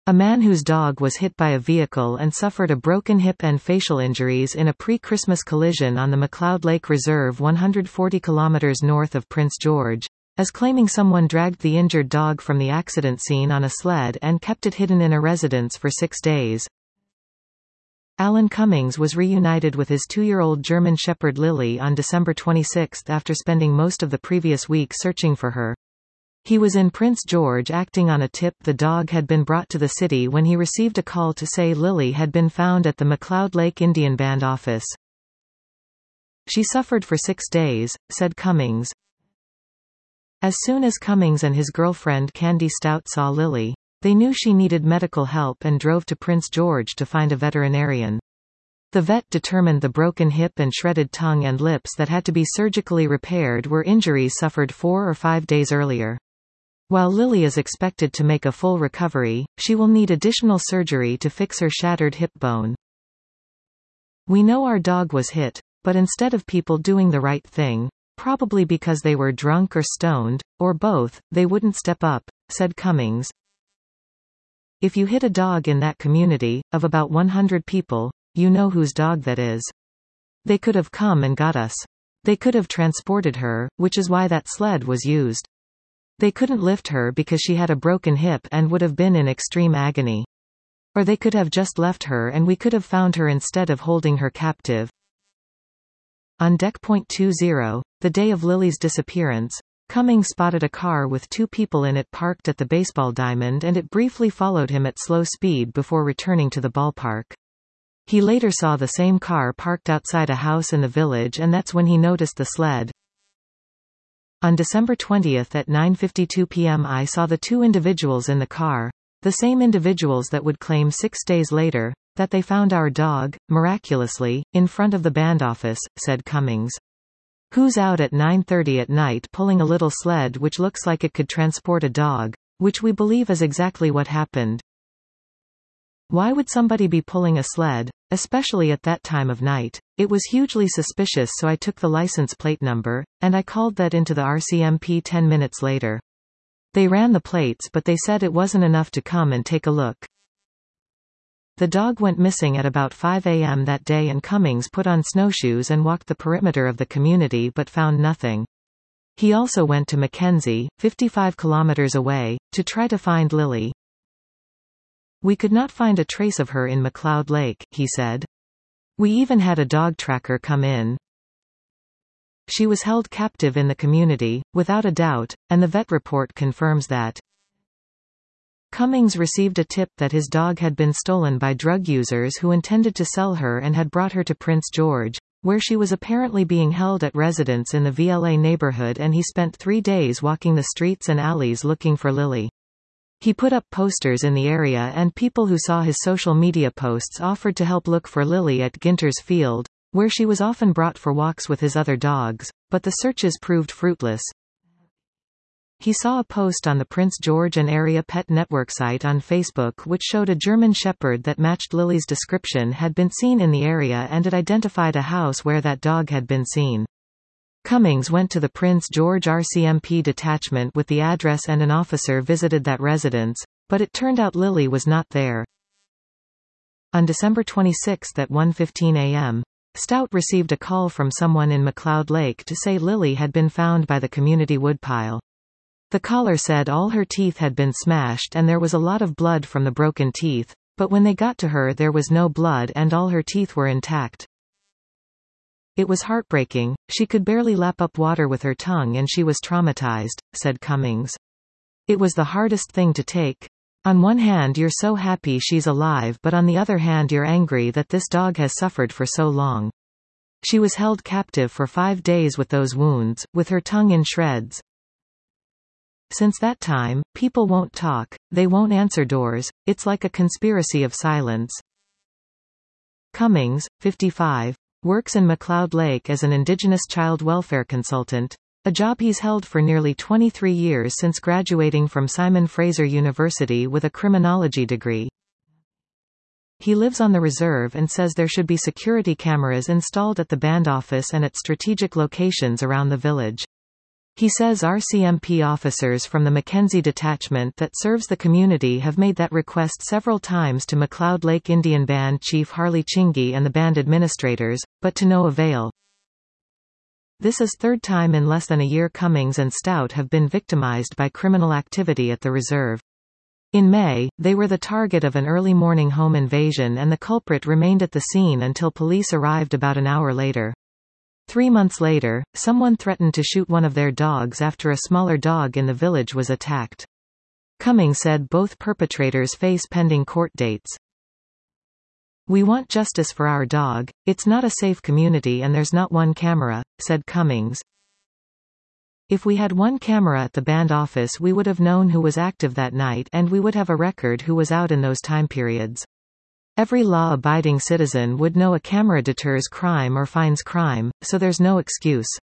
A man whose dog was hit by a vehicle and suffered a broken hip and facial injuries in a pre-Christmas collision on the McLeod Lake Reserve 140 km north of Prince George, is claiming someone dragged the injured dog from the accident scene on a sled and kept it hidden in a residence for 6 days. Alan Cummings was reunited with his 2-year-old German Shepherd Lily on December 26 after spending most of the previous week searching for her. He was in Prince George acting on a tip the dog had been brought to the city when he received a call to say Lily had been found at the McLeod Lake Indian Band office. She suffered for 6 days, said Cummings. As soon as Cummings and his girlfriend Candy Stout saw Lily, they knew she needed medical help and drove to Prince George to find a veterinarian. The vet determined the broken hip and shredded tongue and lips that had to be surgically repaired were injuries suffered 4 or 5 days earlier. While Lily is expected to make a full recovery, she will need additional surgery to fix her shattered hip bone. We know our dog was hit, but instead of people doing the right thing, probably because they were drunk or stoned, or both, they wouldn't step up, said Cummings. If you hit a dog in that community, of about 100 people, you know whose dog that is. They could have come and got us. They could have transported her, which is why that sled was used. They couldn't lift her because she had a broken hip and would have been in extreme agony. Or they could have just left her and we could have found her instead of holding her captive. On deck .20, the day of Lily's disappearance, Cummings spotted a car with 2 people in it parked at the baseball diamond and it briefly followed him at slow speed before returning to the ballpark. He later saw the same car parked outside a house in the village and that's when he noticed the sled. On December 20 at 9:52 p.m. I saw the 2 individuals in the car, the same individuals that would claim 6 days later, that they found our dog, miraculously, in front of the band office, said Cummings. Who's out at 9:30 at night pulling a little sled which looks like it could transport a dog, which we believe is exactly what happened. Why would somebody be pulling a sled, especially at that time of night? It was hugely suspicious, so I took the license plate number, and I called that into the RCMP 10 minutes later. They ran the plates but they said it wasn't enough to come and take a look. The dog went missing at about 5 a.m. that day and Cummings put on snowshoes and walked the perimeter of the community but found nothing. He also went to Mackenzie, 55 kilometers away, to try to find Lily. We could not find a trace of her in McLeod Lake, he said. We even had a dog tracker come in. She was held captive in the community, without a doubt, and the vet report confirms that. Cummings received a tip that his dog had been stolen by drug users who intended to sell her and had brought her to Prince George, where she was apparently being held at residence in the VLA neighborhood, and he spent 3 days walking the streets and alleys looking for Lily. He put up posters in the area and people who saw his social media posts offered to help look for Lily at Ginter's Field, where she was often brought for walks with his other dogs, but the searches proved fruitless. He saw a post on the Prince George and Area Pet Network site on Facebook which showed a German Shepherd that matched Lily's description had been seen in the area and it identified a house where that dog had been seen. Cummings went to the Prince George RCMP detachment with the address and an officer visited that residence, but it turned out Lily was not there. On December 26 at 1:15 a.m., Stout received a call from someone in McLeod Lake to say Lily had been found by the community woodpile. The caller said all her teeth had been smashed and there was a lot of blood from the broken teeth, but when they got to her there was no blood and all her teeth were intact. It was heartbreaking, she could barely lap up water with her tongue and she was traumatized, said Cummings. It was the hardest thing to take. On one hand you're so happy she's alive but on the other hand you're angry that this dog has suffered for so long. She was held captive for 5 days with those wounds, with her tongue in shreds. Since that time, people won't talk, they won't answer doors, it's like a conspiracy of silence. Cummings, 55. Works in McLeod Lake as an Indigenous child welfare consultant, a job he's held for nearly 23 years since graduating from Simon Fraser University with a criminology degree. He lives on the reserve and says there should be security cameras installed at the band office and at strategic locations around the village. He says RCMP officers from the Mackenzie detachment that serves the community have made that request several times to McLeod Lake Indian Band Chief Harley Chingy and the band administrators, but to no avail. This is third time in less than a year Cummings and Stout have been victimized by criminal activity at the reserve. In May, they were the target of an early morning home invasion and the culprit remained at the scene until police arrived about an hour later. 3 months later, someone threatened to shoot one of their dogs after a smaller dog in the village was attacked. Cummings said both perpetrators face pending court dates. "We want justice for our dog. It's not a safe community and there's not one camera," said Cummings. "If we had one camera at the band office we would have known who was active that night and we would have a record who was out in those time periods. Every law-abiding citizen would know a camera deters crime or finds crime, so there's no excuse."